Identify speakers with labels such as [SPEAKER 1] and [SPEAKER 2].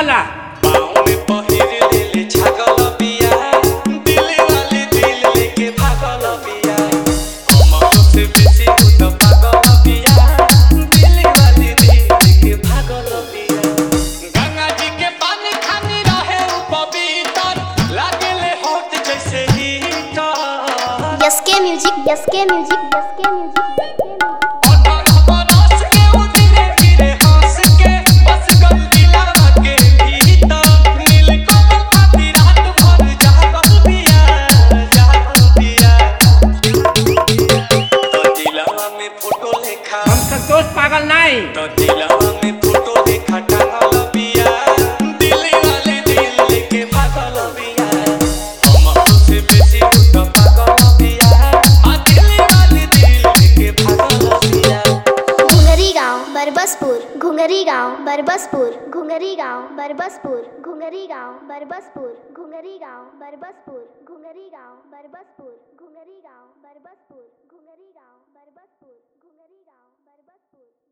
[SPEAKER 1] वाला
[SPEAKER 2] पाँव में पहिर लेले छागल बिया दिल वाली दिल लेके भागल बिया हमर से बेसी उ त पागल बिया दिल वाली दिल लेके भागल बिया गंगा जी के पानी खानी रहे उ पवित्र लागेले होत जैसे हीटर
[SPEAKER 3] यसके म्यूजिक यसके म्यूजिक यसके म्यूजिक
[SPEAKER 1] हम संतोष पागल नहीं
[SPEAKER 2] तो दिलवा में फोटो देखा टांगल बिया दिल वाले दिल लेके भागल बिया हमर से बेसी उ त पागल बिया आ दिल वाले दिल लेके भागल बिया
[SPEAKER 3] घुंगरी गांव बरबसपुर घुंगरी गांव बरबसपुर घुंगरी गांव बरबसपुर घुंगरी गांव बरबसपुर घुंगरी गांव बरबसपुर घुंगरी गांव बरबसपुर घुंगरी गांव बरबसपुर घुंगरी गांव बरबसपुर घुंगरी गांव बरबसपुर